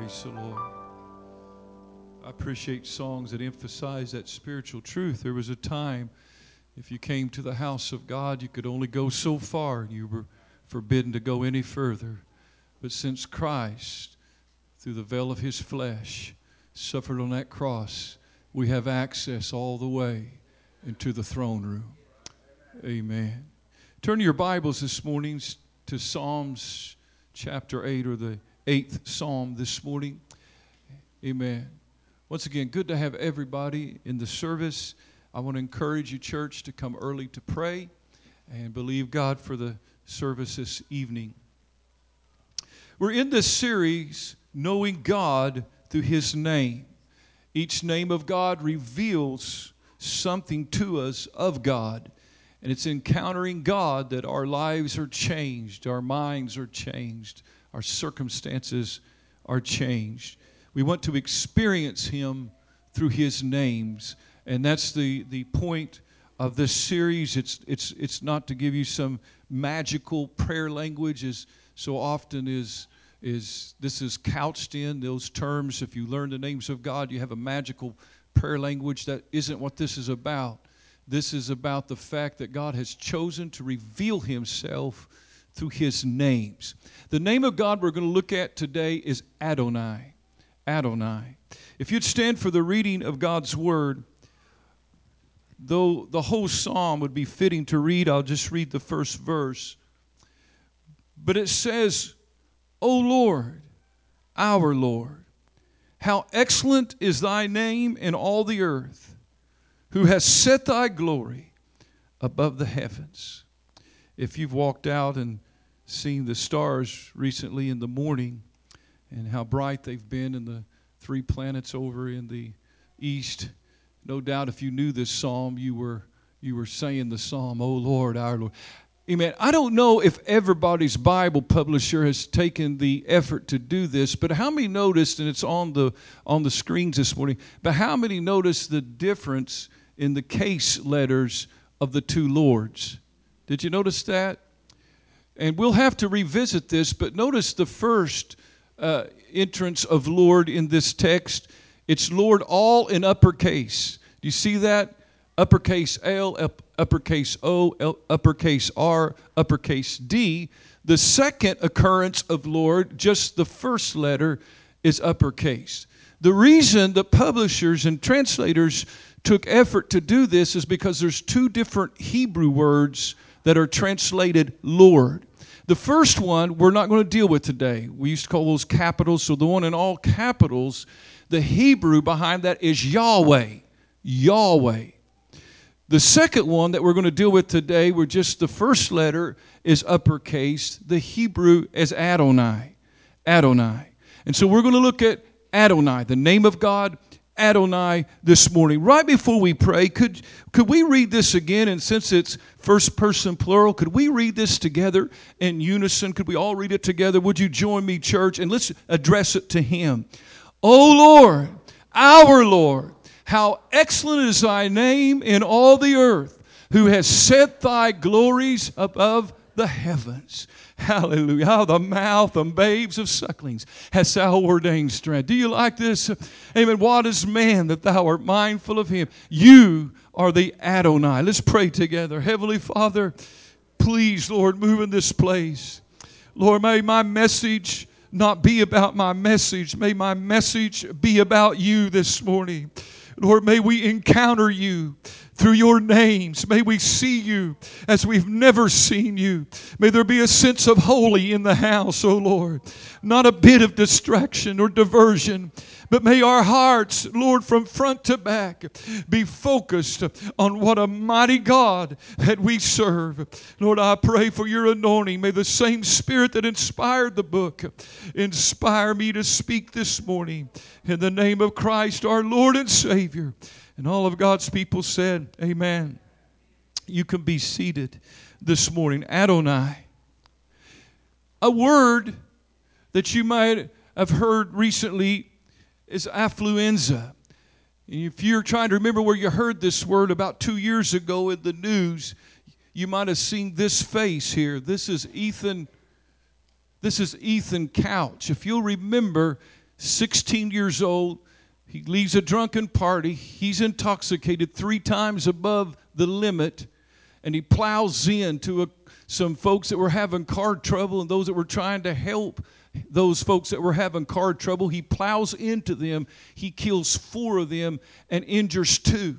Praise the Lord. I appreciate songs that emphasize that spiritual truth. There was a time, if you came to the house of God, you could only go so far. You were forbidden to go any further. But since Christ, through the veil of His flesh, suffered on that cross, we have access all the way into the throne room. Amen. Turn your Bibles this morning to Psalms chapter 8, or the 8th Psalm this morning. Amen. Once again, good to have everybody in the service. I want to encourage you, church, to come early to pray and believe God for the service this evening. We're in this series, Knowing God Through His Name. Each name of God reveals something to us of God. And it's encountering God that our lives are changed, our minds are changed, our circumstances are changed. We want to experience Him through His names. And that's the point of this series. It's not to give you some magical prayer language, as so often is this is couched in those terms. If you learn the names of God, you have a magical prayer language. That isn't what this is about. This is about the fact that God has chosen to reveal Himself through His names. The name of God we're going to look at today is Adonai. Adonai. If you'd stand for the reading of God's Word, though the whole psalm would be fitting to read, I'll just read the first verse. But it says, O Lord, our Lord, how excellent is Thy name in all the earth, who has set Thy glory above the heavens. If you've walked out and seen the stars recently in the morning and how bright they've been in the three planets over in the east, no doubt if you knew this psalm, you were saying the psalm, O Lord, our Lord. Amen. I don't know if everybody's Bible publisher has taken the effort to do this, but how many noticed, and it's on the screens this morning, but how many noticed the difference in the case letters of the two Lords? Did you notice that? And we'll have to revisit this, but notice the first entrance of Lord in this text. It's Lord all in uppercase. Do you see that? Uppercase L, uppercase O, uppercase R, uppercase D. The second occurrence of Lord, just the first letter, is uppercase. The reason the publishers and translators took effort to do this is because there's two different Hebrew words that are translated Lord. The first one we're not going to deal with today. We used to call those capitals. So the one in all capitals, the Hebrew behind that is Yahweh. Yahweh. The second one that we're going to deal with today, where just the first letter is uppercase, the Hebrew is Adonai. Adonai. And so we're going to look at Adonai, the name of God, Adonai, this morning. Right before we pray, could we read this again? And since it's first person plural, could we read this together in unison? Could we all read it together? Would you join me, church? And let's address it to Him. O Lord, our Lord, how excellent is Thy name in all the earth, who has set Thy glories above the heavens. Hallelujah. How the mouth of babes of sucklings hast Thou ordained strength. Do you like this? Amen. What is man that Thou art mindful of him? You are the Adonai. Let's pray together. Heavenly Father, please, Lord, move in this place. Lord, may my message not be about my message. May my message be about You this morning. Lord, may we encounter You through Your names. May we see You as we've never seen You. May there be a sense of holy in the house, oh Lord. Not a bit of distraction or diversion, but may our hearts, Lord, from front to back, be focused on what a mighty God that we serve. Lord, I pray for Your anointing. May the same Spirit that inspired the book inspire me to speak this morning. In the name of Christ, our Lord and Savior. And all of God's people said, amen. You can be seated this morning. Adonai. A word that you might have heard recently is affluenza. If you're trying to remember where you heard this word about 2 years ago in the news, you might have seen this face here. This is Ethan Couch. If you'll remember, 16 years old. He leaves a drunken party. He's intoxicated 3 times above the limit. And he plows into some folks that were having car trouble and those that were trying to help those folks that were having car trouble. He plows into them. He kills 4 of them and injures 2.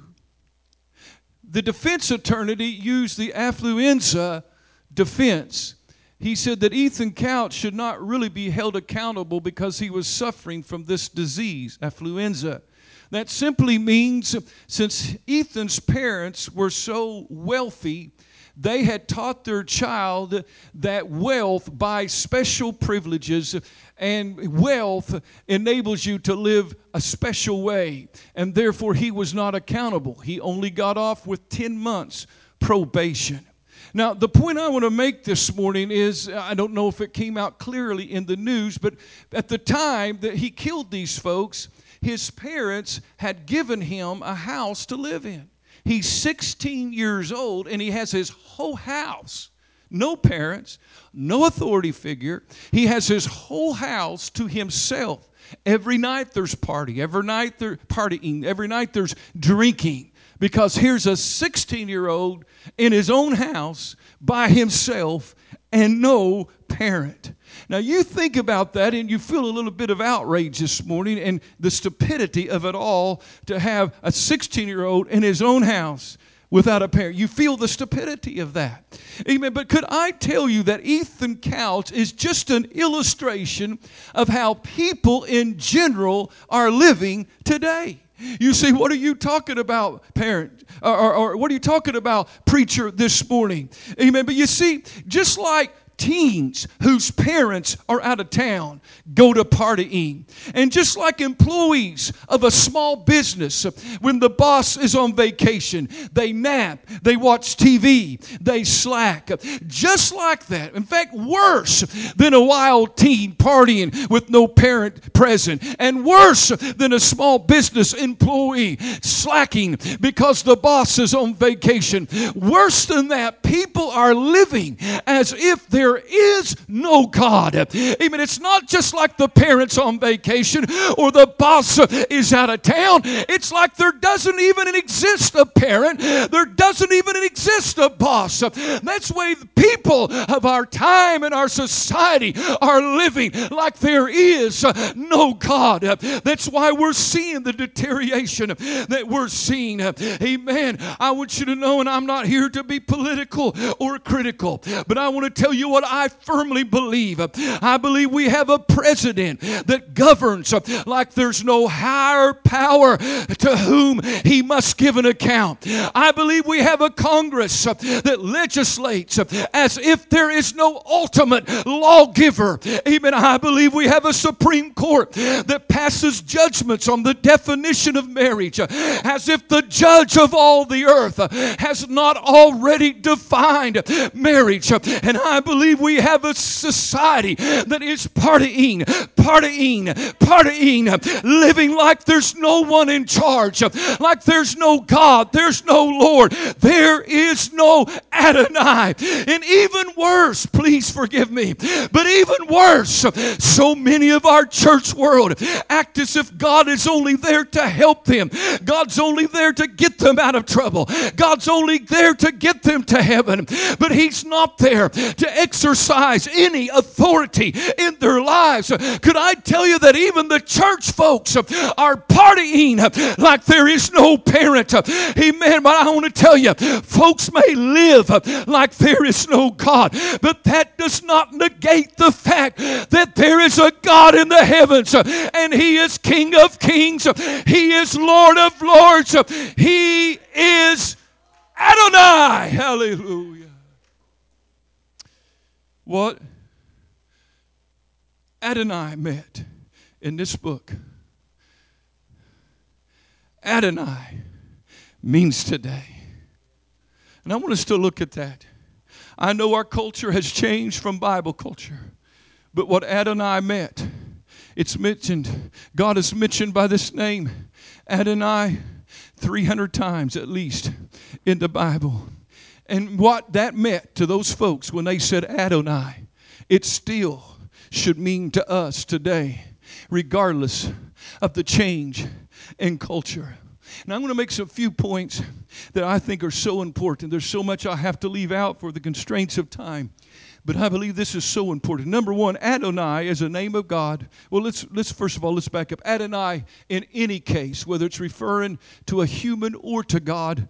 The defense attorney used the affluenza defense. He said that Ethan Couch should not really be held accountable because he was suffering from this disease, affluenza. That simply means since Ethan's parents were so wealthy, they had taught their child that wealth buys special privileges, and wealth enables you to live a special way. And therefore, he was not accountable. He only got off with 10 months probation. Now, the point I want to make this morning is, I don't know if it came out clearly in the news, but at the time that he killed these folks, his parents had given him a house to live in. He's 16 years old, and he has his whole house. No parents, no authority figure. He has his whole house to himself. Every night there's party. Every night there's partying. Every night there's drinking. Because here's a 16-year-old in his own house by himself and no parent. Now you think about that and you feel a little bit of outrage this morning and the stupidity of it all, to have a 16-year-old in his own house without a parent. You feel the stupidity of that. Amen. But could I tell you that Ethan Couch is just an illustration of how people in general are living today? You say, what are you talking about, parent? Or what are you talking about, preacher, this morning? Amen. But you see, just like teens whose parents are out of town go to partying. And just like employees of a small business, when the boss is on vacation, they nap, they watch TV, they slack. Just like that. In fact, worse than a wild teen partying with no parent present. And worse than a small business employee slacking because the boss is on vacation. Worse than that, people are living as if there is no God. Amen. It's not just like the parents on vacation or the boss is out of town. It's like there doesn't even exist a parent. There doesn't even exist a boss. That's the way the people of our time and our society are living, like there is no God. That's why we're seeing the deterioration that we're seeing. Amen. I want you to know, and I'm not here to be political or critical, but I want to tell you what I firmly believe. I believe we have a president that governs like there's no higher power to whom he must give an account. I believe we have a Congress that legislates as if there is no ultimate lawgiver. Amen. I believe we have a Supreme Court that passes judgments on the definition of marriage as if the judge of all the earth has not already defined marriage. And I believe we have a society that is partying, living like there's no one in charge, like there's no God, there's no Lord, there is no Adonai. And even worse, please forgive me, but even worse, so many of our church world act as if God is only there to help them. God's only there to get them out of trouble. God's only there to get them to heaven. But He's not there to exercise any authority in their lives. Could I tell you that even the church folks are partying like there is no parent? Amen. But I want to tell you, folks may live like there is no God, but that does not negate the fact that there is a God in the heavens, and He is King of kings. He is Lord of lords. He is Adonai. Hallelujah. What Adonai meant in this book. Adonai means today. And I want us to look at that. I know our culture has changed from Bible culture, but what Adonai meant, it's mentioned, God is mentioned by this name, Adonai, 300 times at least in the Bible. And what that meant to those folks when they said Adonai, it still should mean to us today. regardless of the change in culture. And I'm going to make some few points that I think are so important. There's so much I have to leave out for the constraints of time. But I believe this is so important. Number one, Adonai is a name of God. Well, let's first of all, let's back up. Adonai, in any case, whether it's referring to a human or to God,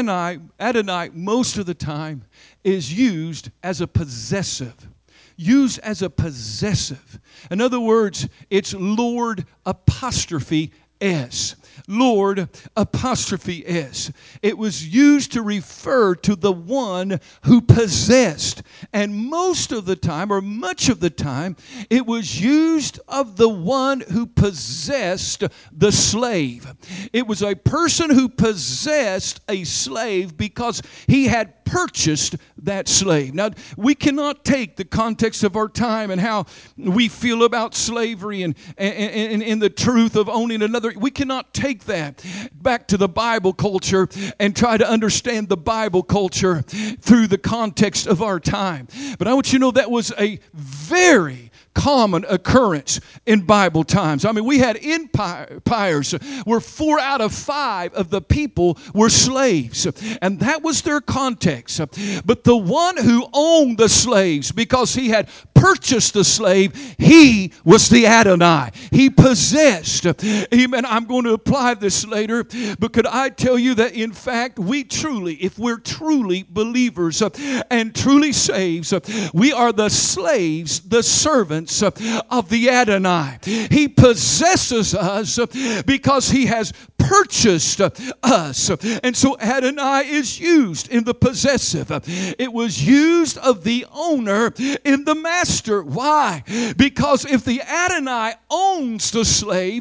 Adonai most of the time is used as a possessive. Used as a possessive. In other words, it's Lord apostrophe S. Lord apostrophe S. It was used to refer to the one who possessed. And most of the time, or much of the time, it was used of the one who possessed the slave. It was a person who possessed a slave because he had purchased that slave. Now, we cannot take the context of our time and how we feel about slavery and the truth of owning another. We cannot take that back to the Bible culture and try to understand the Bible culture through the context of our time. But I want you to know that was a very common occurrence in Bible times. I mean, we had empires where 4 out of 5 of the people were slaves, and that was their context. But the one who owned the slaves, because he had purchased the slave, he was the Adonai. He possessed. Amen. I'm going to apply this later, but could I tell you that in fact we truly, if we're truly believers and truly saved, we are the slaves, the servants of the Adonai. He possesses us because he has purchased us. And so Adonai is used in the possessive. It was used of the owner in the master. Why? Because if the Adonai owns the slave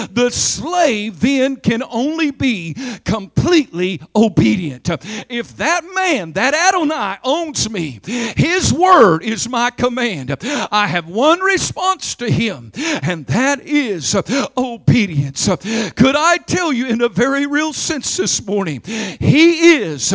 then can only be completely obedient. If that man, that Adonai owns me, his word is my command. I have one response to him, and that is obedience. Could I tell you in a very real sense this morning, he is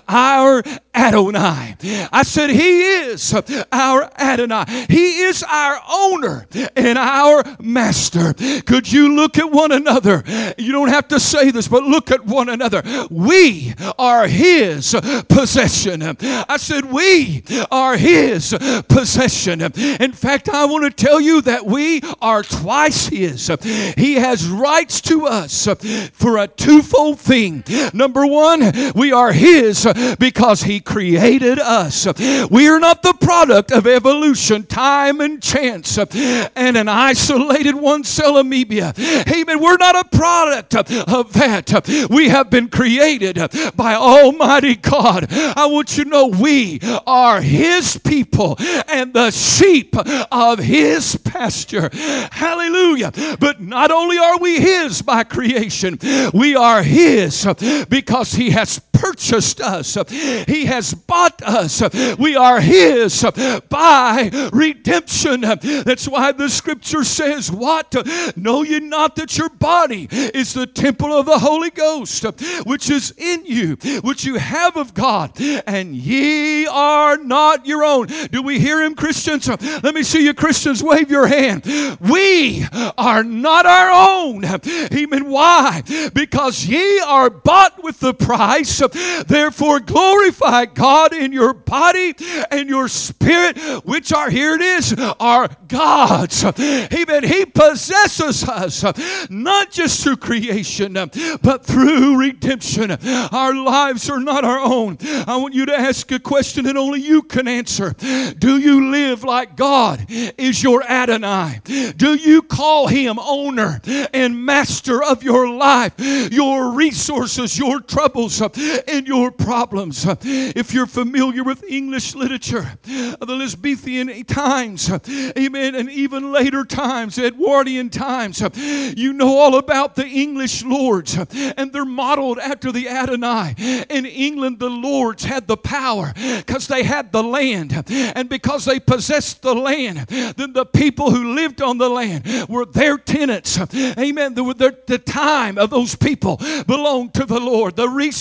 our Adonai. I said he is our Adonai. He is our owner and our master. Could you look at one another? You don't have to say this, but look at one another. We are his possession. I said we are his possession. In fact, I want to tell you that we are twice his. He has rights to us for a twofold thing. Number one, we are his because he created us. We are not the product of evolution, time, and chance, and an isolated one-cell amoeba. Amen. We're not a product of that. We have been created by Almighty God. I want you to know we are his people and the sheep of his pasture. Hallelujah. But not only are we his by creation, we are his because he has purchased us. He has bought us. We are his by redemption. That's why the scripture says, what? Know ye not that your body is the temple of the Holy Ghost, which is in you, which you have of God, and ye are not your own. Do we hear him, Christians? Let me see you Christians wave your hand. We are not our own. Amen. Why? Because ye are bought with the price. Therefore glorify God in your body and your spirit, which are, here it is, are God's. Amen. He possesses us not just through creation, but through redemption. Our lives are not our own. I want you to ask a question that only you can answer. Do you live like God is your Adonai? Do you call him owner and master of your life, your resources, your troubles, and your problems? If you're familiar with English literature, the Elizabethan times, amen, and even later times, Edwardian times, you know all about the English lords, and they're modeled after the Adonai. In England, the lords had the power because they had the land, and because they possessed the land, then the people who lived on the land were their tenants. Amen. The time of those people belonged to the Lord. The resources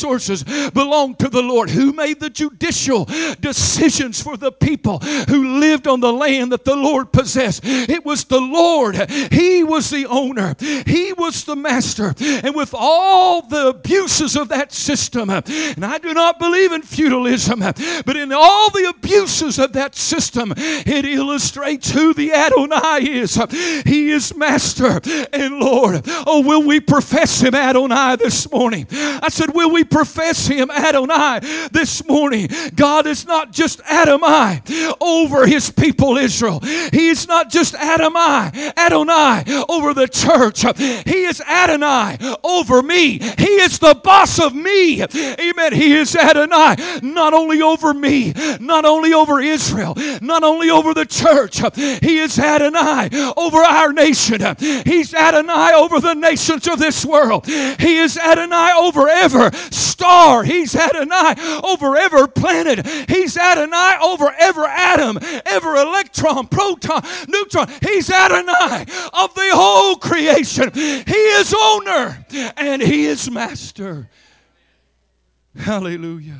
belonged to the Lord. Who made the judicial decisions for the people who lived on the land that the Lord possessed? It was the Lord. He was the owner. He was the master. And with all the abuses of that system, and I do not believe in feudalism, but in all the abuses of that system, it illustrates who the Adonai is. He is master and Lord. Oh, will we profess him Adonai this morning? I said, will we profess him Adonai this morning? God is not just Adonai over his people Israel. He is not just Adonai over the church. He is Adonai over me. He is the boss of me. Amen. He is Adonai not only over me, not only over Israel, not only over the church. He is Adonai over our nation. He's Adonai over the nations of this world. He is Adonai over every star. He's Adonai over every planet. He's Adonai over every atom, every electron, proton, neutron. He's Adonai of the whole creation. He is owner and he is master. Hallelujah.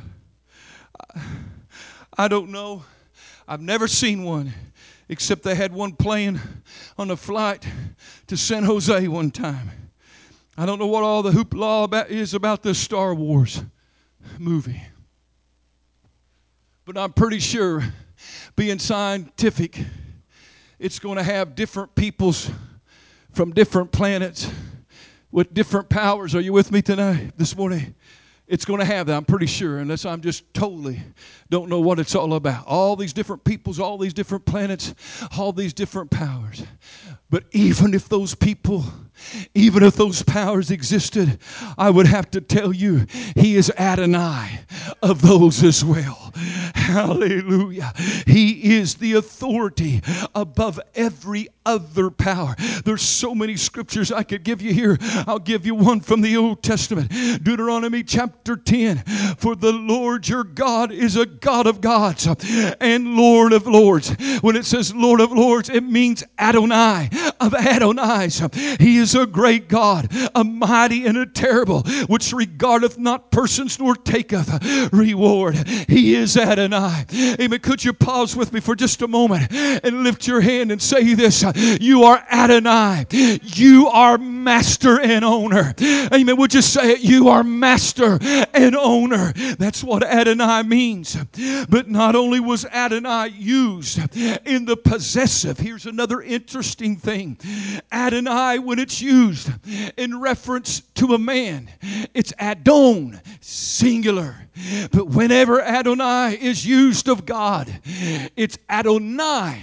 I don't know. I've never seen one, except they had one playing on a flight to San Jose one time. I don't know what all the hoopla is about this Star Wars movie. But I'm pretty sure, being scientific, it's going to have different peoples from different planets with different powers. Are you with me tonight, this morning? It's going to have that, I'm pretty sure, unless I'm just totally don't know what it's all about. All these different peoples, all these different planets, all these different powers. But even if those people, even if those powers existed, I would have to tell you, he is Adonai of those as well. Hallelujah. He is the authority above every other power. There's so many scriptures I could give you here. I'll give you one from the Old Testament. Deuteronomy chapter 10. For the Lord your God is a God of gods and Lord of lords. When it says Lord of lords, it means Adonai of Adonais. He is a great God, a mighty and a terrible, which regardeth not persons nor taketh reward. He is Adonai. Amen. Could you pause with me for just a moment and lift your hand and say this? You are Adonai. You are master and owner. Amen. Would you say it? You are master and owner. That's what Adonai means. But not only was Adonai used in the possessive, here's another interesting thing. Adonai, when it's used in reference to a man, it's Adon, singular. But whenever Adonai is used of God, it's Adonai,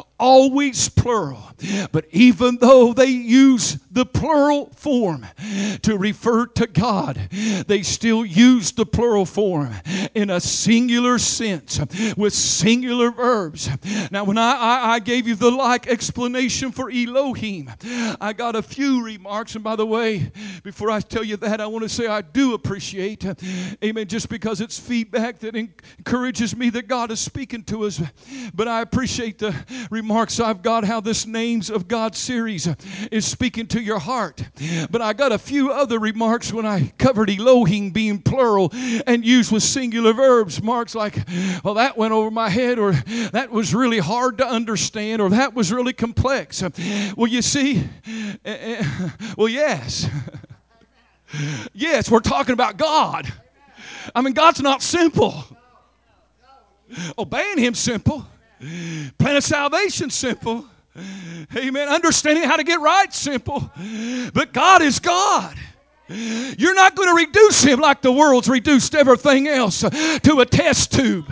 always plural. But even though they use the plural form to refer to God, they still use the plural form in a singular sense with singular verbs. Now, when I gave you the like explanation for Elohim, I got a few remarks. And by the way, before I tell you that, I want to say I do appreciate, amen, just because it's feedback that encourages me that God is speaking to us. But I appreciate the remarks I've got, how this Names of God series is speaking to your heart. But I got a few other remarks when I covered Elohim being plural and used with singular verbs. Marks like, well, that went over my head, or that was really hard to understand, or that was really complex. Well, you see, well, yes. Yes, we're talking about God. I mean, God's not simple. Obeying Him's simple. Plan of salvation simple. Amen. Understanding how to get right simple. But God is God. You're not going to reduce Him like the world's reduced everything else to a test tube.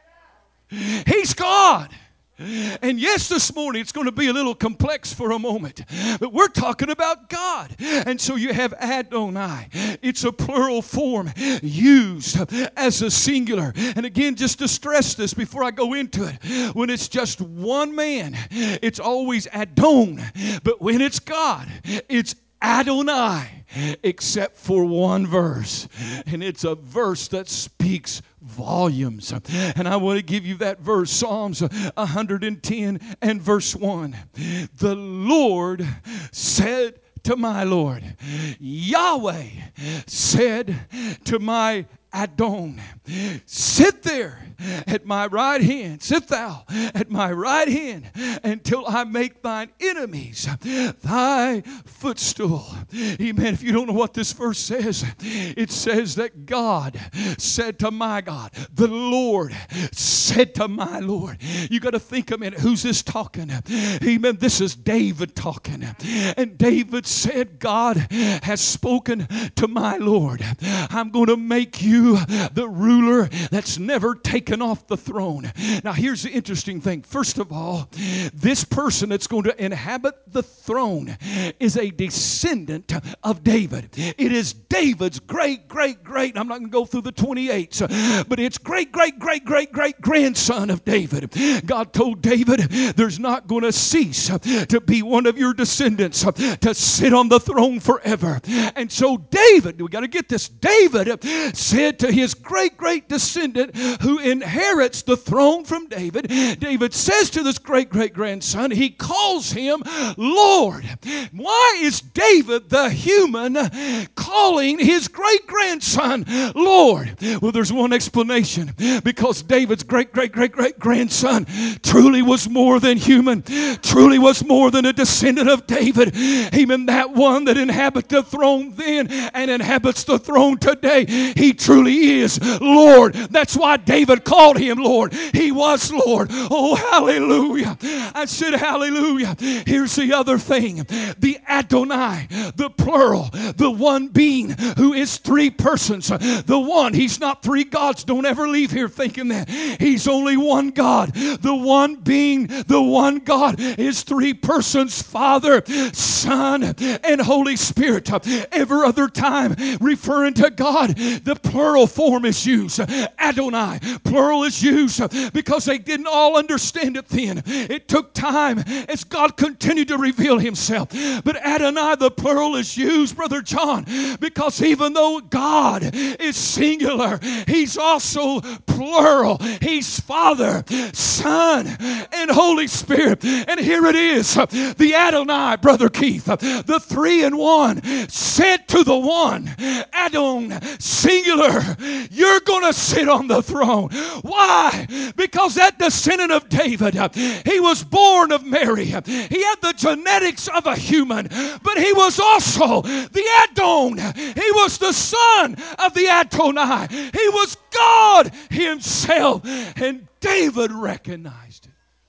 He's God. And yes, this morning it's going to be a little complex for a moment, but we're talking about God. And so you have Adonai. It's a plural form used as a singular. And again, just to stress this before I go into it, when it's just one man, it's always Adon. But when it's God, it's Adonai, except for one verse. And it's a verse that speaks volumes. And I want to give you that verse, Psalms 110 and verse 1. The Lord said to my Lord, Yahweh said to my Adon, sit there at my right hand. Sit thou at my right hand until I make thine enemies thy footstool. Amen. If you don't know what this verse says, it says that God said to my God, the Lord said to my Lord. You got to think a minute, who's this talking? Amen. This is David talking. And David said, God has spoken to my Lord. I'm going to make you the ruler that's never taken off the throne. Now here's the interesting thing. First of all, this person that's going to inhabit the throne is a descendant of David. It is David's great, I'm not going to go through the 28s, but it's great grandson of David. God told David, there's not going to cease to be one of your descendants to sit on the throne forever. And so David, we got to get this, David said to his great descendant who inherits the throne from David, David says to this great grandson, he calls him Lord. Why is David the human calling his great grandson Lord? Well, there's one explanation. Because David's great grandson truly was more than human, truly was more than a descendant of David. Even that one that inhabits the throne then and inhabits the throne today, he truly is Lord. That's why David called him Lord. He was Lord. Oh, hallelujah. I said hallelujah. Here's the other thing. The Adonai, the plural, the one being who is three persons. The one, he's not three gods. Don't ever leave here thinking that. He's only one God. The one being, the one God is three persons, Father, Son, and Holy Spirit. Every other time referring to God, the plural form is used. Adonai, plural is used because they didn't all understand it then. It took time as God continued to reveal himself. But Adonai, the plural, is used, Brother John, because even though God is singular, he's also plural. He's Father, Son, and Holy Spirit. And here it is, the Adonai, Brother Keith, the three in one, said to the one, Adon, singular, you're going to sit on the throne. Why? Because that descendant of David, he was born of Mary. He had the genetics of a human, but he was also the Adon. He was the son of the Adonai. He was God himself. And David recognized it.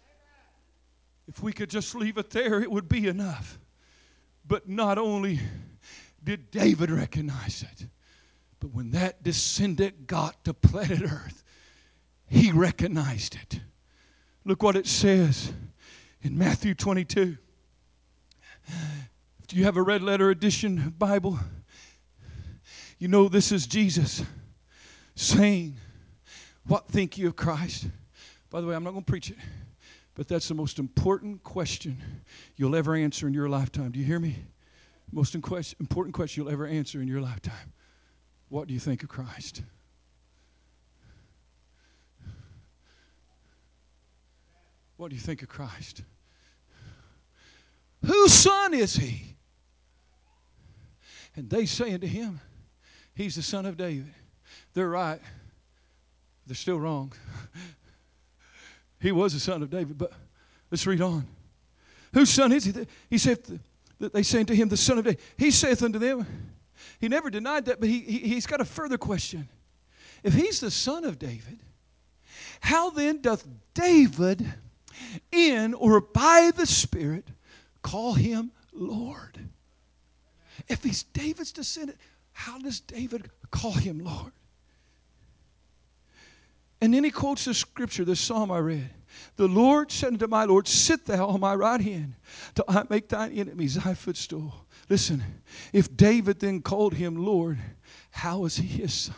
If we could just leave it there, it would be enough. But not only did David recognize it, but when that descendant got to planet Earth, he recognized it. Look what it says in Matthew 22. Do you have a red letter edition Bible? You know this is Jesus saying, what think you of Christ? By the way, I'm not going to preach it, but that's the most important question you'll ever answer in your lifetime. Do you hear me? Most important question you'll ever answer in your lifetime. What do you think of Christ? What do you think of Christ? Whose son is he? And they saying to him, he's the son of David. They're right. They're still wrong. He was the son of David, but let's read on. Whose son is he? He said, they saying to him, the son of David. He saith unto them, he never denied that, but he's got a further question. If he's the son of David, how then doth David in or by the Spirit call him Lord? If he's David's descendant, how does David call him Lord? And then he quotes the scripture, the psalm I read. The Lord said unto my Lord, sit thou on my right hand till I make thine enemies thy footstool. Listen, if David then called him Lord, how is he his son?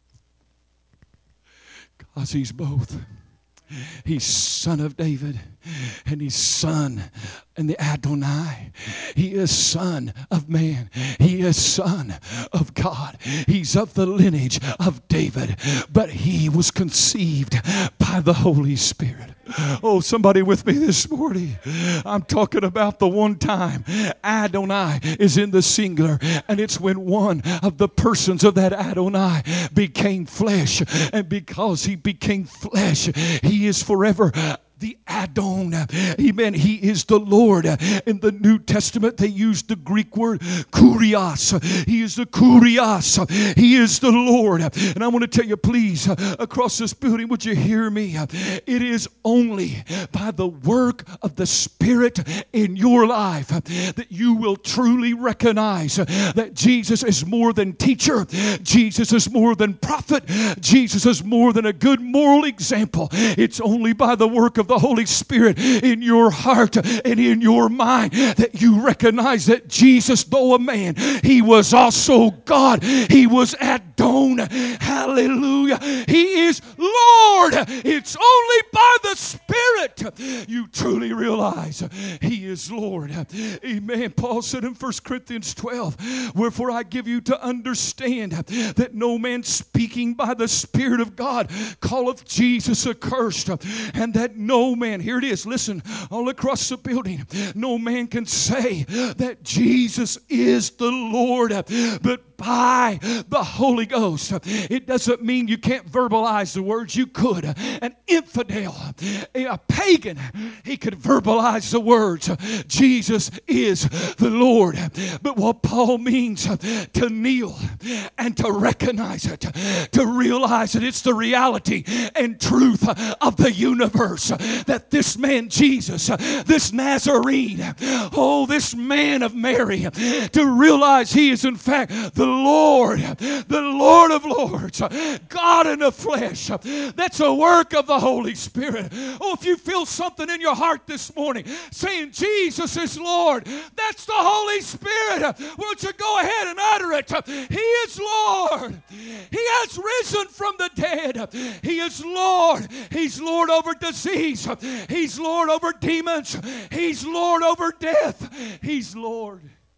Because he's both. He's son of David and he's son And the Adonai, he is son of man. He is son of God. He's of the lineage of David. But he was conceived by the Holy Spirit. Oh, somebody with me this morning. I'm talking about the one time Adonai is in the singular, and it's when one of the persons of that Adonai became flesh. And because he became flesh, he is forever the Adon. Amen. He is the Lord. In the New Testament, they use the Greek word kurios. He is the kurios. He is the Lord. And I want to tell you, please, across this building, would you hear me? It is only by the work of the Spirit in your life that you will truly recognize that Jesus is more than teacher. Jesus is more than prophet. Jesus is more than a good moral example. It's only by the work of the Holy Spirit in your heart and in your mind that you recognize that Jesus, though a man, he was also God. He was Adon. Hallelujah. He is Lord. It's only by the Spirit you truly realize he is Lord. Amen. Paul said in 1 Corinthians 12, wherefore I give you to understand that no man speaking by the Spirit of God calleth Jesus accursed, and that no man, here it is, listen, all across the building, no man can say that Jesus is the Lord, but by the Holy Ghost. It doesn't mean you can't verbalize the words. You could. An infidel, a pagan, he could verbalize the words. Jesus is the Lord. But what Paul means to kneel and to recognize it, to realize that it's the reality and truth of the universe, that this man Jesus, this Nazarene, oh, this man of Mary, to realize he is in fact the Lord of Lords, God in the flesh. That's a work of the Holy Spirit. Oh, if you feel something in your heart this morning saying Jesus is Lord, that's the Holy Spirit. Won't you go ahead and utter it? He is Lord. He has risen from the dead. He is Lord. He's Lord over disease. He's Lord over demons. He's Lord over death. He's Lord.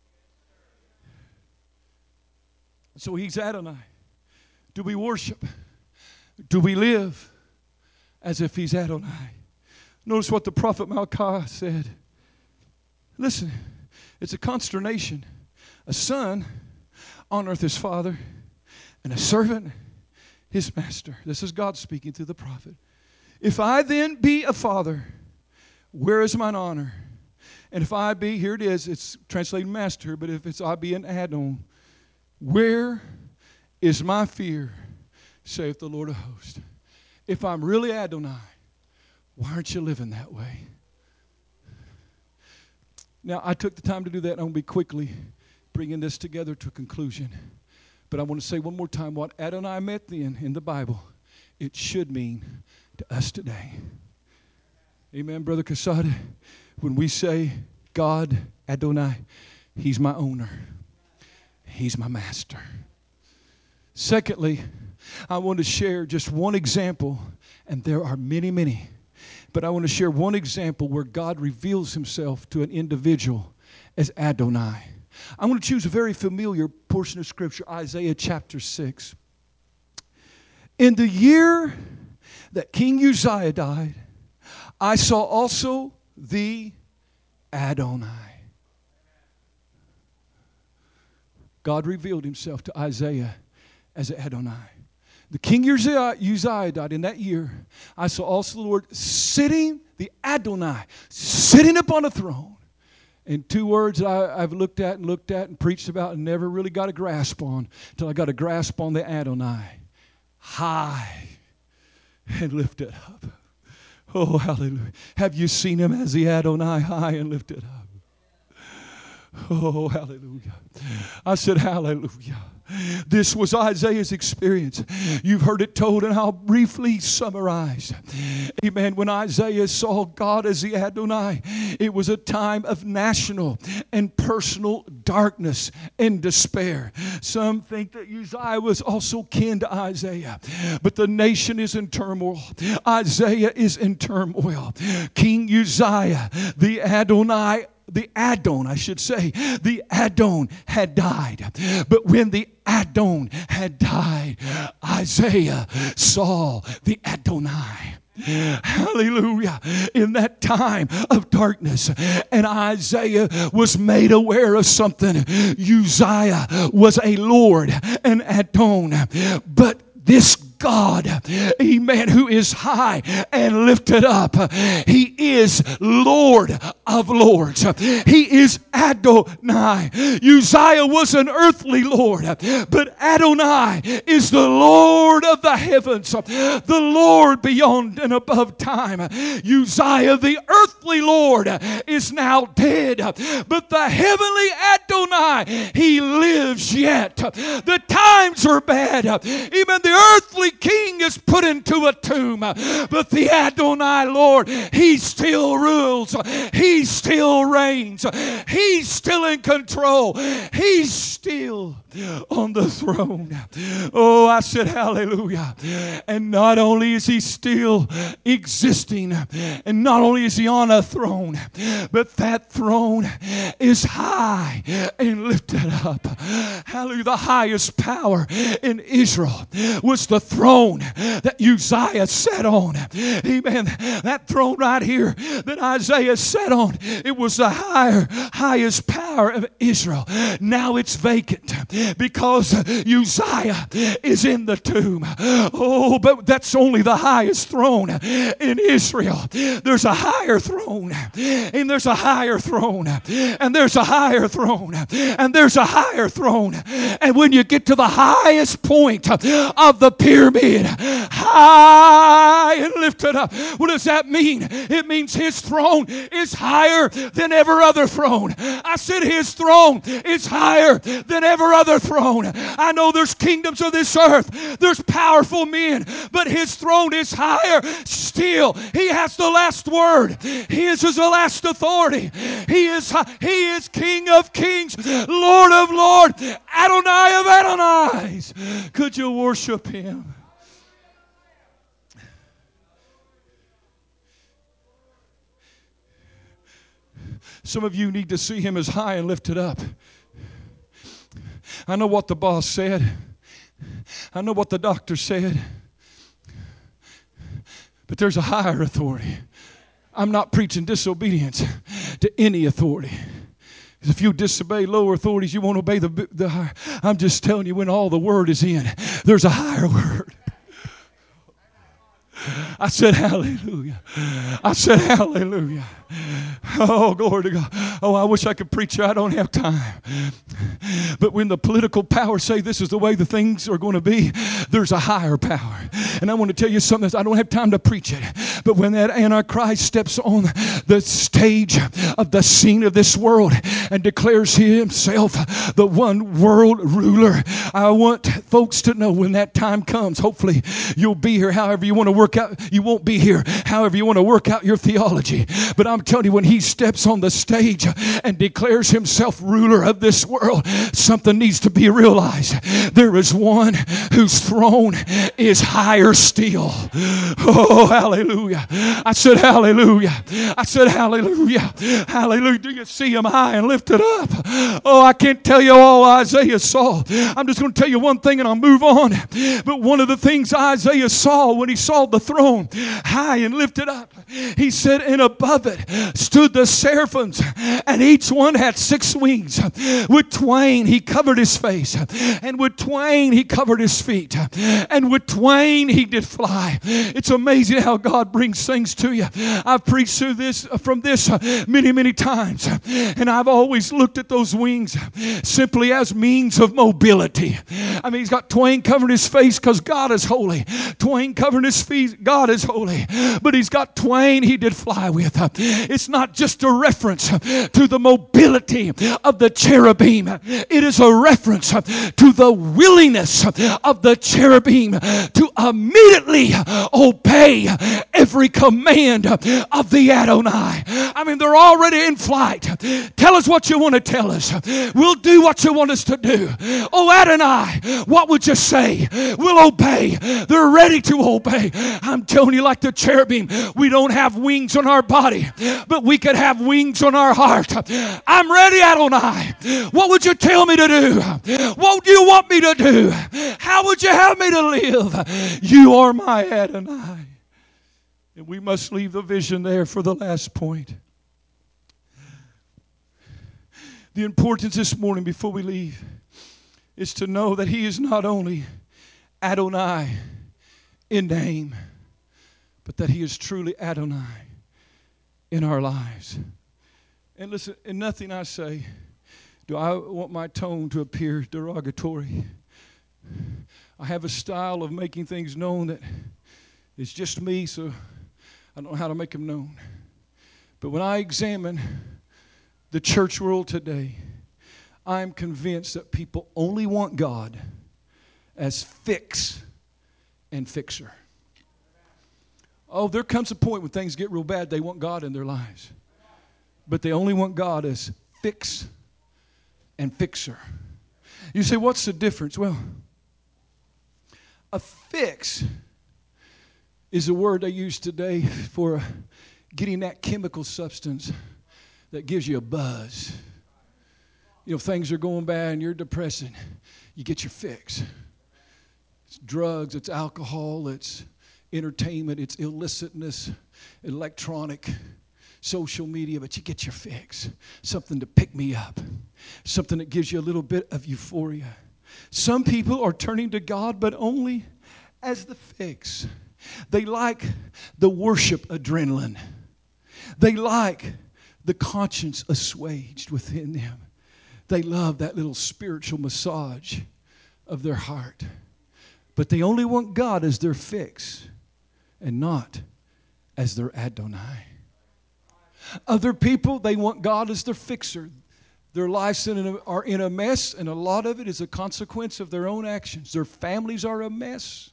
So he's Adonai. Do we worship? Do we live as if he's Adonai? Notice what the prophet Malachi said. Listen, it's a consternation. A son honoreth his father, and a servant his master. This is God speaking through the prophet. If I then be a father, where is mine honor? And if I be, here it is, it's translated master, but if it's I be an Adon, where is my fear, saith the Lord of hosts? If I'm really Adonai, why aren't you living that way? Now, I took the time to do that, and I'm going to be quickly bringing this together to a conclusion. But I want to say one more time what Adonai meant then in the Bible, it should mean to us today. Amen, Brother Casada. When we say God, Adonai, he's my owner. He's my master. Secondly, I want to share just one example, and there are many, many. But I want to share one example where God reveals himself to an individual as Adonai. I'm going to choose a very familiar portion of Scripture, Isaiah chapter 6. In the year that King Uzziah died, I saw also the Adonai. God revealed himself to Isaiah as Adonai. The King Uzziah died in that year. I saw also the Lord sitting, the Adonai, sitting upon a throne. And two words I've looked at and preached about and never really got a grasp on until I got a grasp on the Adonai. High and lifted up. Oh, hallelujah. Have you seen him as the Adonai, high and lifted up? Oh, hallelujah. I said, hallelujah. This was Isaiah's experience. You've heard it told, and I'll briefly summarize. Amen. When Isaiah saw God as the Adonai, it was a time of national and personal darkness and despair. Some think that Uzziah was also kin to Isaiah, but the nation is in turmoil. Isaiah is in turmoil. King Uzziah, the Adon, I should say, the Adon had died. But when the Adon had died, Isaiah saw the Adonai. Hallelujah. In that time of darkness, and Isaiah was made aware of something. Uzziah was a Lord, an Adon, but this God, amen, who is high and lifted up. He is Lord of lords. He is Adonai. Uzziah was an earthly Lord, but Adonai is the Lord of the heavens, the Lord beyond and above time. Uzziah, the earthly Lord, is now dead, but the heavenly Adonai, he lives yet. The times are bad. Even the earthly king is put into a tomb, but the Adonai Lord, he still rules. He still reigns. He's still in control. He's still on the throne. Oh, I said hallelujah. And not only is he still existing, and not only is he on a throne, but that throne is high and lifted up. Hallelujah. The highest power in Israel was the throne that Uzziah sat on. Amen. That throne right here that Isaiah sat on, it was the highest power of Israel. Now it's vacant because Uzziah is in the tomb. Oh, but that's only the highest throne in Israel. There's a higher throne, and there's a higher throne, and there's a higher throne, and there's a higher throne. And when you get to the highest point of the pyramid, high and lifted up, what does that mean? It means his throne is higher than every other throne. I said his throne is higher than every other throne. I know there's kingdoms of this earth, there's powerful men, but his throne is higher still. He has the last word. His is the last authority. He is King of kings, Lord of lords, Adonai of Adonais. Could you worship him? Some of you need to see him as high and lifted up. I know what the boss said. I know what the doctor said. But there's a higher authority. I'm not preaching disobedience to any authority. If you disobey lower authorities, you won't obey the higher. I'm just telling you, when all the word is in, there's a higher word. I said hallelujah. I said hallelujah. Oh, glory to God. Oh, I wish I could preach here. I don't have time. But when the political powers say this is the way the things are going to be, there's a higher power. And I want to tell you something. I don't have time to preach it. But when that Antichrist steps on the stage of the scene of this world and declares himself the one world ruler, I want folks to know when that time comes, hopefully you'll be here however you want to work out. You won't be here however you want to work out your theology. But I'm telling you, when he steps on the stage and declares himself ruler of this world, something needs to be realized. There is one whose throne is higher still. Oh, hallelujah. I said hallelujah. I said hallelujah. Hallelujah. Do you see him high and lifted up? Oh, I can't tell you all Isaiah saw. I'm just going to tell you one thing and I'll move on. But one of the things Isaiah saw when he saw the throne high and lifted up, he said, and above it stood the seraphims, and each one had 6 wings. With twain he covered his face, and with twain he covered his feet, and with twain he did fly. It's amazing how God brings things to you. I've preached through this from this many times, and I've always looked at those wings simply as means of mobility. I mean, he's got twain covering his face because God is holy. Twain covering his feet, God is holy. But he's got twain he did fly with. It's not not just a reference to the mobility of the cherubim. It is a reference to the willingness of the cherubim to immediately obey every command of the Adonai. I mean, they're already in flight. Tell us what you want to tell us. We'll do what you want us to do. Oh, Adonai, what would you say? We'll obey. They're ready to obey. I'm telling you, like the cherubim, we don't have wings on our body, but we could have wings on our heart. I'm ready, Adonai. What would you tell me to do? What do you want me to do? How would you have me to live? You are my Adonai. And we must leave the vision there for the last point. The importance this morning before we leave is to know that He is not only Adonai in name, but that He is truly Adonai in our lives. And listen, in nothing I say do I want my tone to appear derogatory. I have a style of making things known that is just me, so I don't know how to make them known. But when I examine the church world today, I'm convinced that people only want God as fix and fixer. Oh, there comes a point when things get real bad, they want God in their lives. But they only want God as fix and fixer. You say, what's the difference? Well, a fix is a word they use today for getting that chemical substance that gives you a buzz. You know, things are going bad and you're depressing. You get your fix. It's drugs, it's alcohol, it's entertainment, it's illicitness, electronic, social media, but you get your fix. Something to pick me up. Something that gives you a little bit of euphoria. Some people are turning to God, but only as the fix. They like the worship adrenaline. They like the conscience assuaged within them. They love that little spiritual massage of their heart. But they only want God as their fix and not as their Adonai. Other people, they want God as their fixer. Their lives are in a mess, and a lot of it is a consequence of their own actions. Their families are a mess.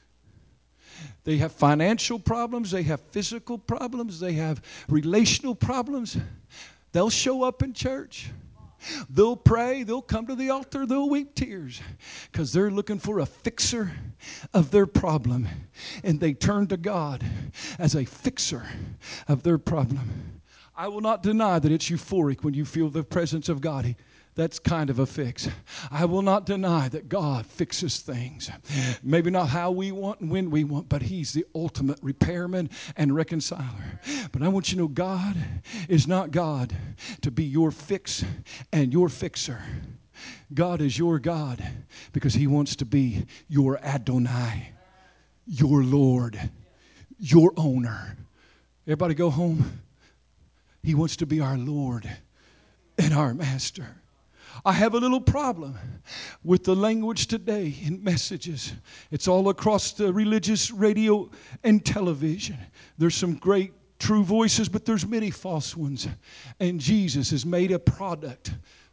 They have financial problems. They have physical problems. They have relational problems. They'll show up in church. They'll pray. They'll come to the altar. They'll weep tears because they're looking for a fixer of their problem. And they turn to God as a fixer of their problem. I will not deny that it's euphoric when you feel the presence of God. That's kind of a fix. I will not deny that God fixes things. Maybe not how we want and when we want, but He's the ultimate repairman and reconciler. But I want you to know God is not God to be your fix and your fixer. God is your God because He wants to be your Adonai, your Lord, your owner. Everybody go home. He wants to be our Lord and our Master. I have a little problem with the language today in messages. It's all across the religious radio and television. There's some great true voices, but there's many false ones. And Jesus has made a product.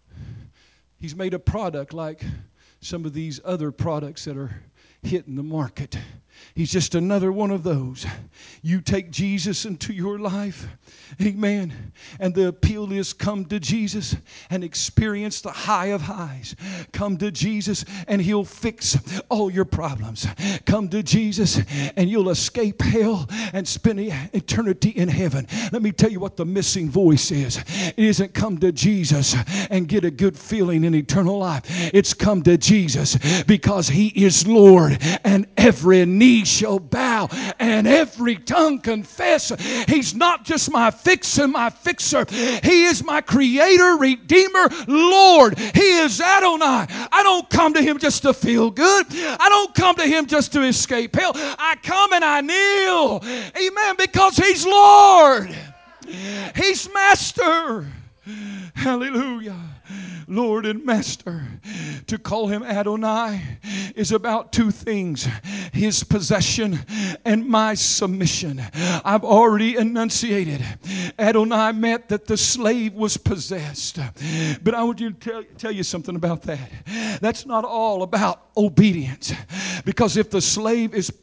He's made a product like some of these other products that are hitting the market. He's just another one of those. You take Jesus into your life, amen, and the appeal is come to Jesus and experience the high of highs. Come to Jesus and He'll fix all your problems. Come to Jesus and you'll escape hell and spend eternity in heaven. Let me tell you what the missing voice is. It isn't come to Jesus and get a good feeling in eternal life. It's come to Jesus because He is Lord, and every knee shall bow and every tongue confess He's not just my fix and my fixer. He is my creator, redeemer, Lord. He is Adonai. I don't come to Him just to feel good. I don't come to Him just to escape hell. I come and I kneel, amen, because He's Lord. He's Master. Hallelujah. Lord and Master. To call him Adonai is about two things: his possession and my submission. I've already enunciated. Adonai meant that the slave was possessed. But I want you to tell you something about that. That's not all about obedience. Because if the slave is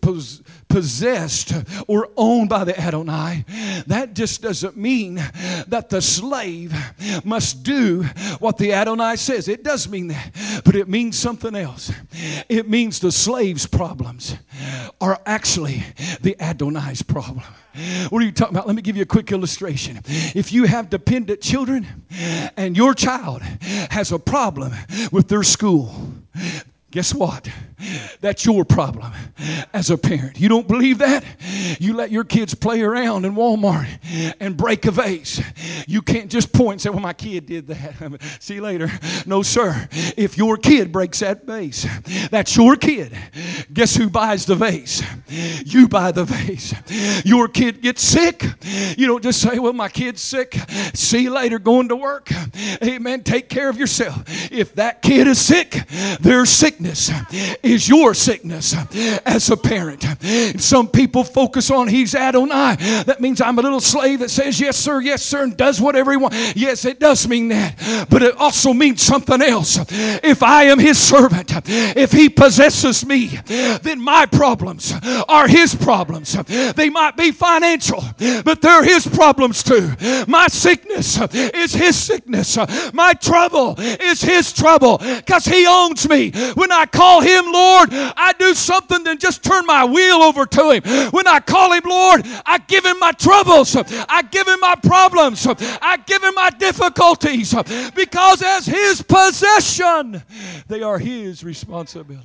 possessed or owned by the Adonai, that just doesn't mean that the slave must do what the Adonai says. It does mean that, but it means something else. It means the slave's problems are actually the Adonai's problem. What are you talking about? Let me give you a quick illustration. If you have dependent children and your child has a problem with their school, guess what? That's your problem as a parent. You don't believe that? You let your kids play around in Walmart and break a vase. You can't just point and say, well, my kid did that. See you later. No, sir. If your kid breaks that vase, that's your kid. Guess who buys the vase? You buy the vase. Your kid gets sick. You don't just say, well, my kid's sick. See you later, going to work. Amen. Take care of yourself. If that kid is sick, their sickness is your sickness as a parent. Some people focus on he's Adonai. That means I'm a little slave that says yes sir, and does whatever he wants. Yes, it does mean that. But it also means something else. If I am his servant, if he possesses me, then my problems are his problems. They might be financial, but they're his problems too. My sickness is his sickness. My trouble is his trouble, because he owns me. When I call him Lord, I do something than just turn my wheel over to him. When I call him Lord, I give him my troubles. I give him my problems. I give him my difficulties, because as his possession, they are his responsibility.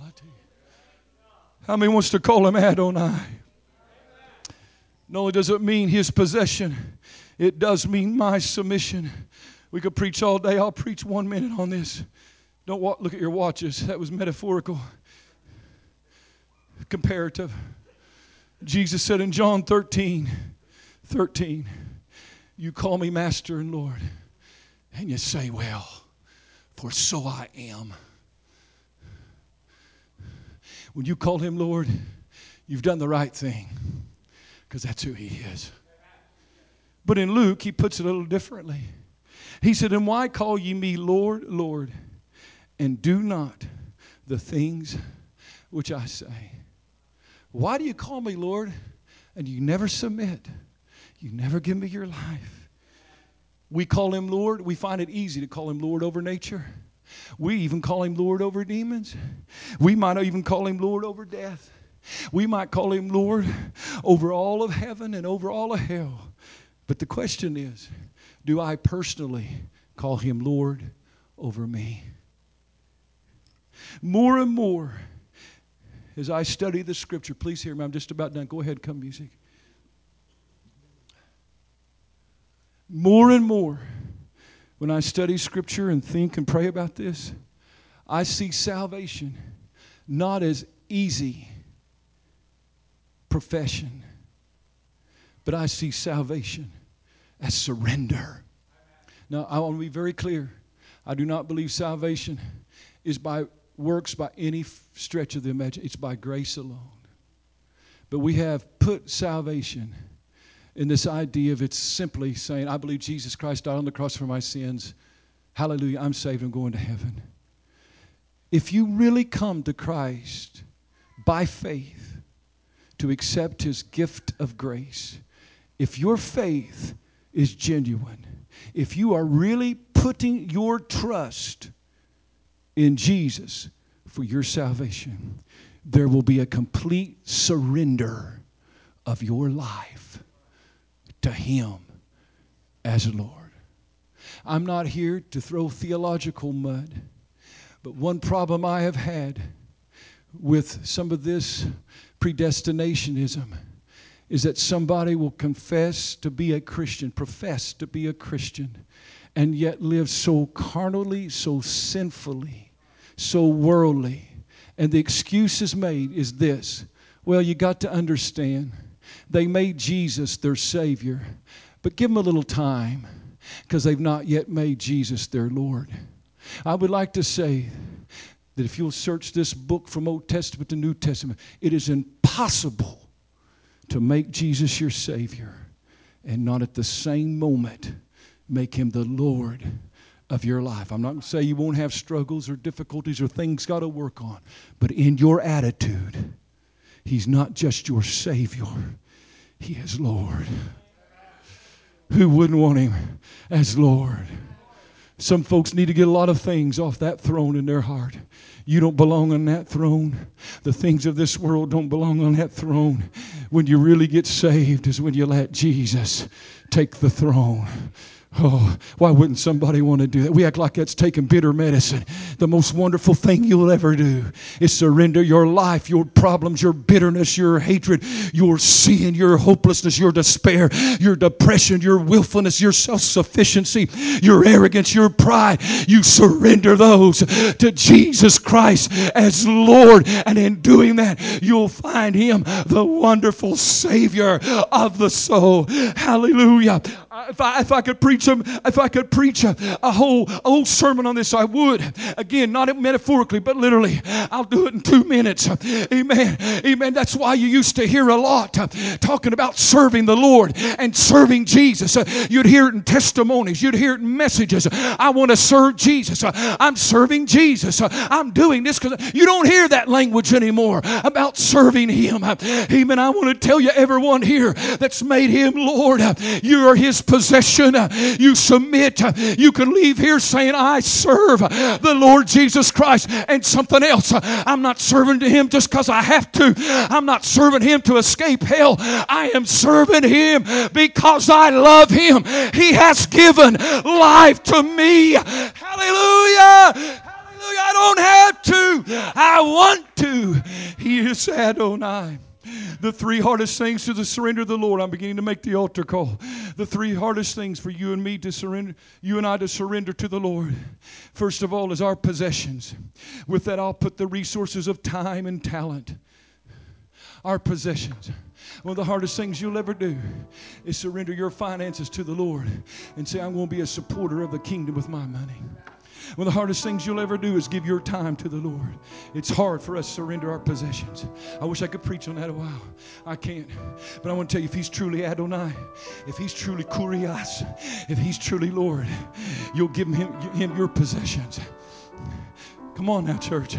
How many wants to call him Adonai? Not only does it mean his possession, it does mean my submission. We could preach all day. I'll preach 1 minute on this. Don't look at your watches. That was metaphorical. Comparative. Jesus said in John 13, you call me Master and Lord, and you say, well, for so I am. When you call him Lord, you've done the right thing, because that's who he is. But in Luke, he puts it a little differently. He said, and why call ye me Lord, Lord, and do not the things which I say? Why do you call me Lord, and you never submit? You never give me your life. We call him Lord. We find it easy to call him Lord over nature. We even call him Lord over demons. We might even call him Lord over death. We might call him Lord over all of heaven and over all of hell. But the question is, do I personally call him Lord over me? More and more, as I study the scripture, please hear me, I'm just about done. Go ahead, come music. More and more, when I study scripture and think and pray about this, I see salvation not as easy profession, but I see salvation as surrender. Now, I want to be very clear. I do not believe salvation is by works by any stretch of the imagination. It's by grace alone. But we have put salvation in this idea of it's simply saying, I believe Jesus Christ died on the cross for my sins. Hallelujah, I'm saved, I'm going to heaven. If you really come to Christ by faith to accept his gift of grace, if your faith is genuine, if you are really putting your trust in Jesus for your salvation, there will be a complete surrender of your life to him as Lord. I'm not here to throw theological mud, but one problem I have had with some of this predestinationism is that somebody will confess to be a Christian, profess to be a Christian, and yet live so carnally, so sinfully, so worldly. And the excuse is made is this: well, you got to understand, they made Jesus their Savior, but give them a little time, because they've not yet made Jesus their Lord. I would like to say that if you'll search this book from Old Testament to New Testament, it is impossible to make Jesus your Savior and not at the same moment make Him the Lord of your life. I'm not going to say you won't have struggles or difficulties or things got to work on, but in your attitude, He's not just your Savior, He is Lord. Who wouldn't want Him as Lord? Some folks need to get a lot of things off that throne in their heart. You don't belong on that throne. The things of this world don't belong on that throne. When you really get saved is when you let Jesus take the throne. Oh, why wouldn't somebody want to do that? We act like that's taking bitter medicine. The most wonderful thing you'll ever do is surrender your life, your problems, your bitterness, your hatred, your sin, your hopelessness, your despair, your depression, your willfulness, your self-sufficiency, your arrogance, your pride. You surrender those to Jesus Christ as Lord. And in doing that, you'll find Him the wonderful Savior of the soul. Hallelujah. If I could preach a whole sermon on this, I would. Again, not metaphorically, but literally. I'll do it in 2 minutes. Amen. Amen. That's why you used to hear a lot talking about serving the Lord and serving Jesus. You'd hear it in testimonies. You'd hear it in messages. I want to serve Jesus. I'm serving Jesus. I'm doing this because you don't hear that language anymore about serving Him. Amen. I want to tell you, everyone here that's made Him Lord, you are His possession. You submit. You can leave here saying, I serve the Lord Jesus Christ. And something else, I'm not serving to Him just because I have to. I'm not serving Him to escape hell. I am serving Him because I love Him. He has given life to me. Hallelujah. Hallelujah. I don't have to. I want to. He is Adonai. The 3 hardest things to the surrender of the Lord. I'm beginning to make the altar call. The 3 hardest things for you and me to surrender, you and I to surrender to the Lord. First of all is our possessions. With that, I'll put the resources of time and talent. Our possessions. One of the hardest things you'll ever do is surrender your finances to the Lord and say, I'm going to be a supporter of the kingdom with my money. One of the hardest things you'll ever do is give your time to the Lord. It's hard for us to surrender our possessions. I wish I could preach on that a while. I can't. But I want to tell you, if He's truly Adonai, if He's truly Kurios, if He's truly Lord, you'll give him your possessions. Come on now, church.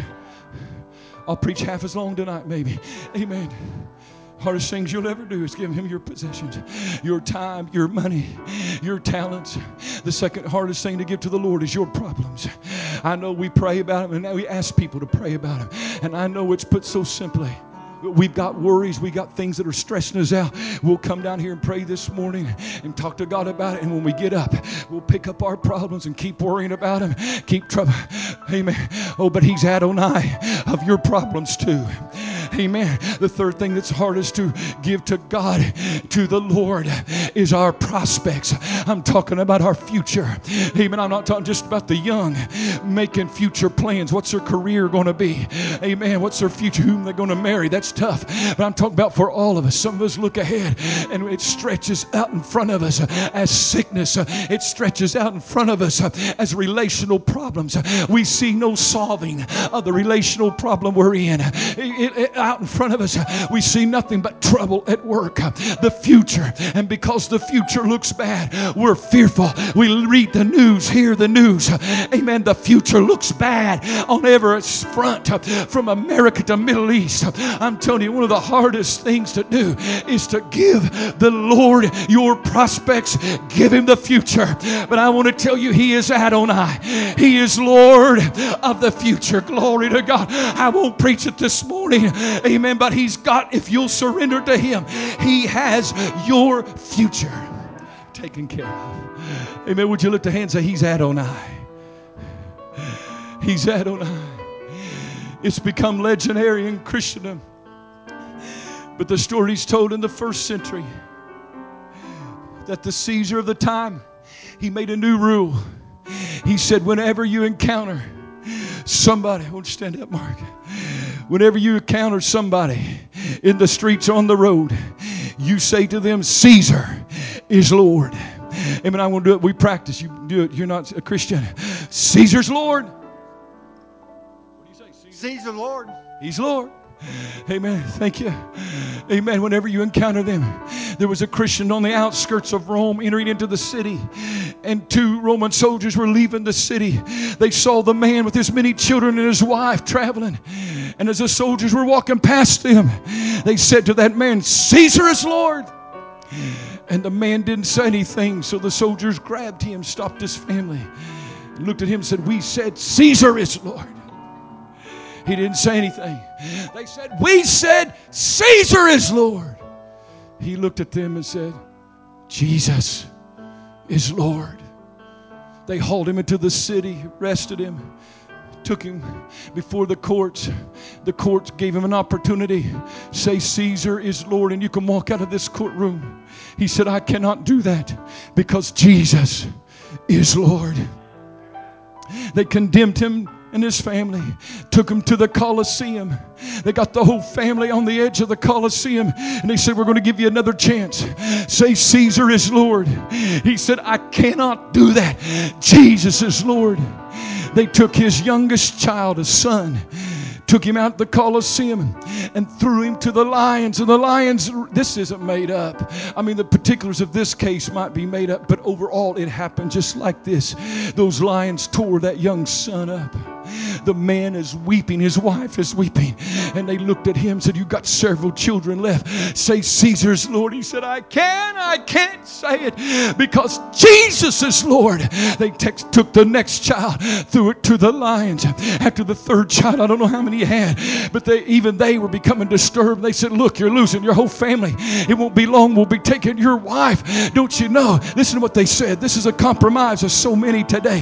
I'll preach half as long tonight, maybe. Amen. Hardest things you'll ever do is give Him your possessions, your time, your money, your talents. The second hardest thing to give to the Lord is your problems. I know we pray about them, and we ask people to pray about them. And I know it's put so simply. We've got worries. We got things that are stressing us out. We'll come down here and pray this morning and talk to God about it. And when we get up, we'll pick up our problems and keep worrying about them. Keep trouble. Amen. Oh, but He's Adonai of your problems too. Amen. The third thing that's hardest to give to God, to the Lord, is our prospects. I'm talking about our future. Amen. I'm not talking just about the young making future plans. What's their career going to be? Amen. What's their future? Whom they're going to marry? That's tough. But I'm talking about for all of us. Some of us look ahead and it stretches out in front of us as sickness. It stretches out in front of us as relational problems. We see no solving of the relational problem we're in. Out in front of us, we see nothing but trouble at work. The future. And because the future looks bad, we're fearful. We read the news, hear the news. Amen. The future looks bad on every front, from America to Middle East. I'm telling you, one of the hardest things to do is to give the Lord your prospects. Give Him the future. But I want to tell you, He is Adonai. He is Lord of the future. Glory to God. I won't preach it this morning. Amen. But He's got, if you'll surrender to Him, He has your future taken care of. Amen. Would you lift a hand and say, He's Adonai. He's Adonai. It's become legendary in Christendom. But the story's told in the 1st century that the Caesar of the time, he made a new rule. He said, whenever you encounter somebody, won't you stand up, Mark? Whenever you encounter somebody in the streets, on the road, you say to them, Caesar is Lord. Amen. I want to do it. We practice. You do it. You're not a Christian. Caesar's Lord. What do you say? Caesar Lord. He's Lord. Amen. Thank you. Amen. Whenever you encounter them, there was a Christian on the outskirts of Rome entering into the city, and 2 Roman soldiers were leaving the city. They saw the man with his many children and his wife traveling. And as the soldiers were walking past them, they said to that man, Caesar is Lord. And the man didn't say anything, so the soldiers grabbed him, stopped his family, looked at him and said, we said Caesar is Lord. He didn't say anything. They said, we said Caesar is Lord. He looked at them and said, Jesus is Lord. They hauled him into the city, arrested him, took him before the courts. The courts gave him an opportunity. Say Caesar is Lord and you can walk out of this courtroom. He said, I cannot do that because Jesus is Lord. They condemned him and his family, took him to the Colosseum. They got the whole family on the edge of the Colosseum, and they said, we're going to give you another chance. Say Caesar is Lord. He said, I cannot do that. Jesus is Lord. They took his youngest child, a son, took him out the Colosseum and threw him to the lions. And the lions, this isn't made up. I mean, the particulars of this case might be made up, but overall it happened just like this. Those lions tore that young son up. The man is weeping, his wife is weeping, and they looked at him and said, you've got several children left. Say Caesar's Lord. He said, I can't say it because Jesus is Lord. They took the next child, threw it to the lions. After the third child, I don't know how many he had, but they were becoming disturbed. They said, look, you're losing your whole family. It won't be long. We'll be taking your wife. Don't you know? Listen to what they said. This is a compromise of so many today.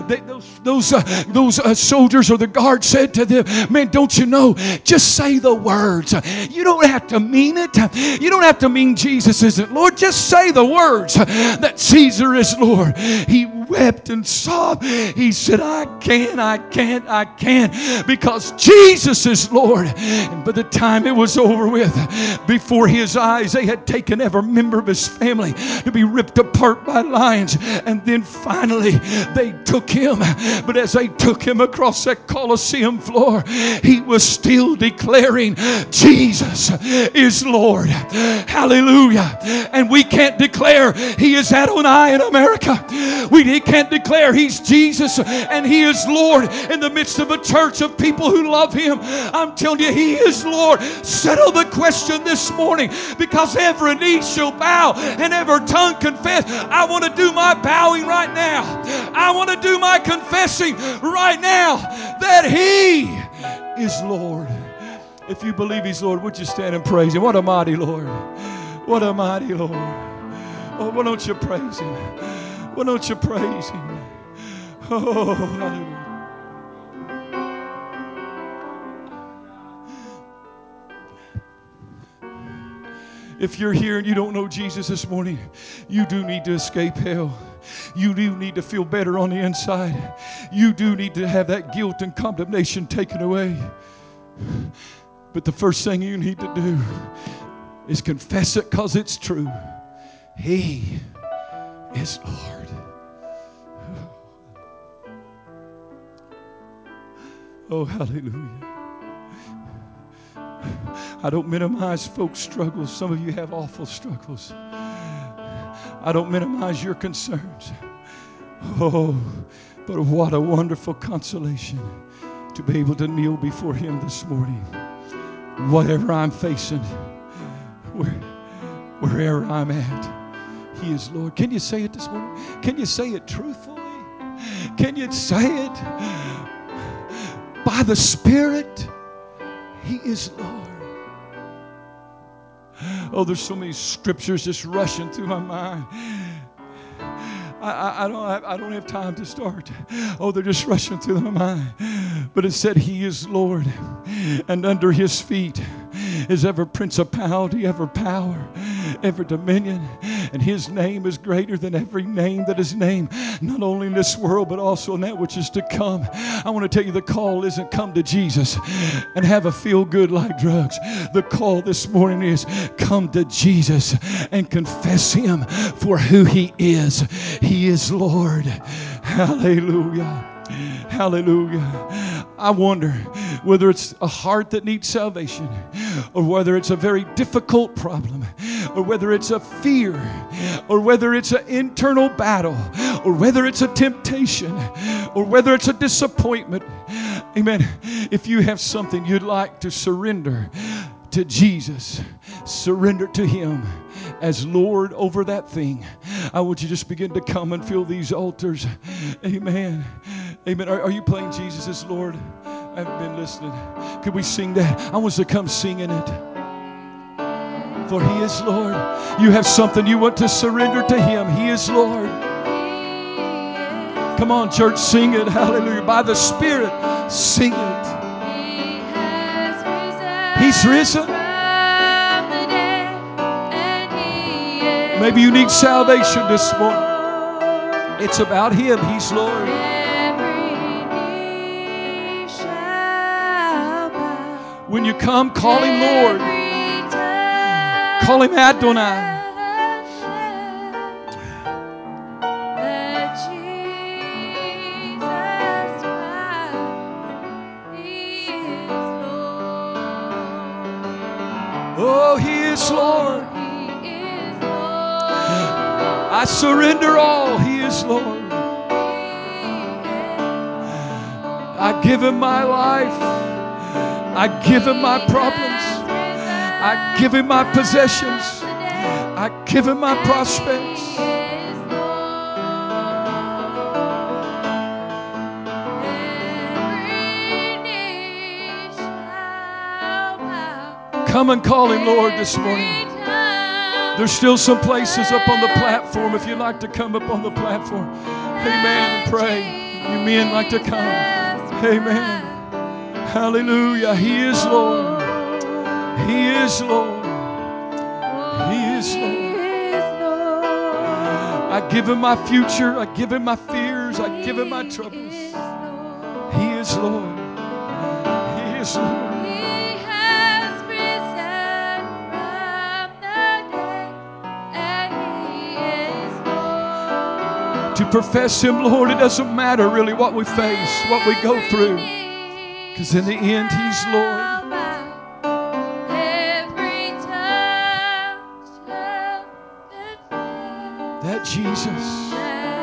Those soldiers or the guard said to them, man, don't you know? Just say the words. You don't have to mean it. You don't have to mean Jesus isn't Lord. Just say the words that Caesar is Lord. He wept and sobbed. He said, I can't because Jesus is Lord. And by the time it was over with, before his eyes, they had taken every member of his family to be ripped apart by lions. And then finally they took him. But as they took him across that Colosseum floor, he was still declaring Jesus is Lord. Hallelujah. And we can't declare he is Adonai in America. We can't declare he's Jesus and he is Lord in the midst of a church of people who love him. I'm telling you, he is Lord. Settle the question this morning, because every knee shall bow and every tongue confess. I want to do my bowing right now. I want to do my confessing right now that he is Lord. If you believe he's Lord, would you stand and praise him? What a mighty Lord. What a mighty Lord. Oh, why don't you praise him? Why don't you praise him? Oh, hallelujah. If you're here and you don't know Jesus this morning, you do need to escape hell. You do need to feel better on the inside. You do need to have that guilt and condemnation taken away. But the first thing you need to do is confess it, because it's true. He is Lord. Oh, hallelujah. I don't minimize folks' struggles. Some of you have awful struggles. I don't minimize your concerns. Oh, but what a wonderful consolation to be able to kneel before him this morning. Whatever I'm facing, wherever I'm at, he is Lord. Can you say it this morning? Can you say it truthfully? Can you say it by the Spirit? He is Lord. Oh, there's so many scriptures just rushing through my mind. I don't have time to start. Oh, they're just rushing through my mind. But it said he is Lord, and under his feet is every principality, every power, every dominion, and his name is greater than every name that is named, not only in this world but also in that which is to come. I want to tell you, the call isn't come to Jesus and have a feel good like drugs. The call this morning is come to Jesus and confess him for who he is. He is Lord. Hallelujah. Hallelujah. I wonder whether it's a heart that needs salvation, or whether it's a very difficult problem, or whether it's a fear, or whether it's an internal battle, or whether it's a temptation, or whether it's a disappointment. Amen. If you have something you'd like to surrender to Jesus, surrender to Him as Lord over that thing, I want you to just begin to come and fill these altars. Amen. Amen. Are you playing Jesus as Lord? I haven't been listening. Could we sing that? I want us to come singing it. For He is Lord. You have something you want to surrender to Him. He is Lord. Come on, church, sing it. Hallelujah. By the Spirit, sing it. He's risen. Maybe you need salvation this morning. It's about Him. He's Lord. When you come, call Him Lord. Call Him Adonai. Oh, He is Lord. I surrender all. He is Lord. I give Him my life. I give Him my problems. I give Him my possessions. I give Him my prospects. Come and call Him Lord this morning. There's still some places up on the platform if you'd like to come up on the platform. Amen. And pray. You men like to come. Amen. Hallelujah. He is Lord. He is Lord. He is Lord. I give Him my future. I give Him my fears. I give Him my troubles. He is Lord. He is Lord. To profess Him, Lord, it doesn't matter really what we face, what we go through, because in the end, He's Lord. That Jesus,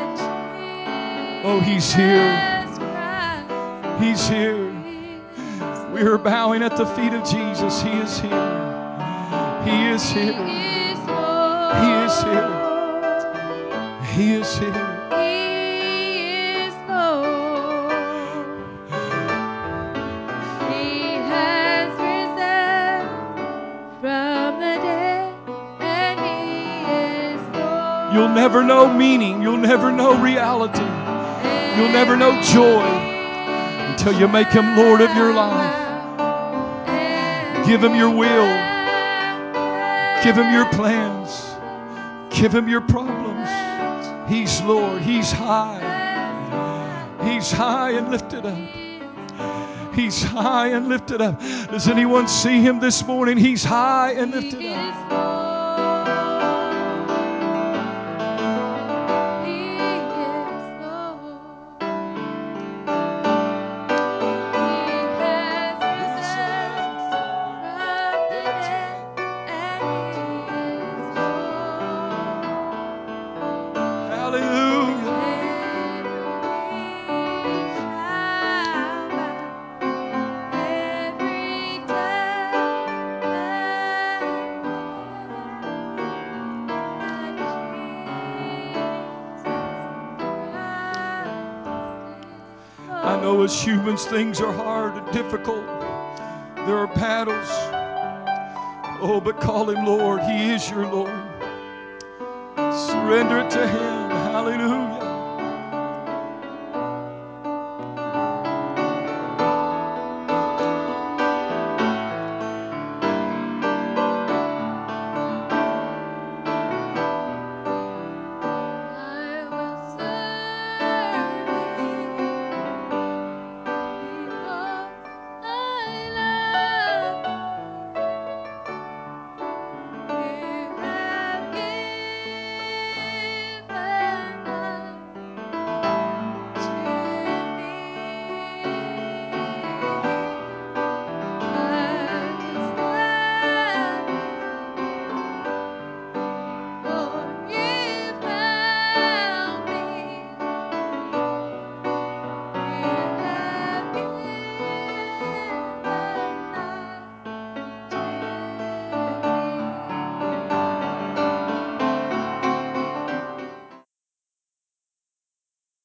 oh, He's here. He's here. We are bowing at the feet of Jesus. He is here. He is here. He is here. He is here. You'll never know meaning. You'll never know reality. You'll never know joy until you make Him Lord of your life. Give Him your will. Give Him your plans. Give Him your problems. He's Lord. He's high. He's high and lifted up. He's high and lifted up. Does anyone see Him this morning? He's high and lifted up. I know as humans things are hard and difficult. There are battles. Oh, but call Him Lord. He is your Lord. Surrender it to Him. Hallelujah.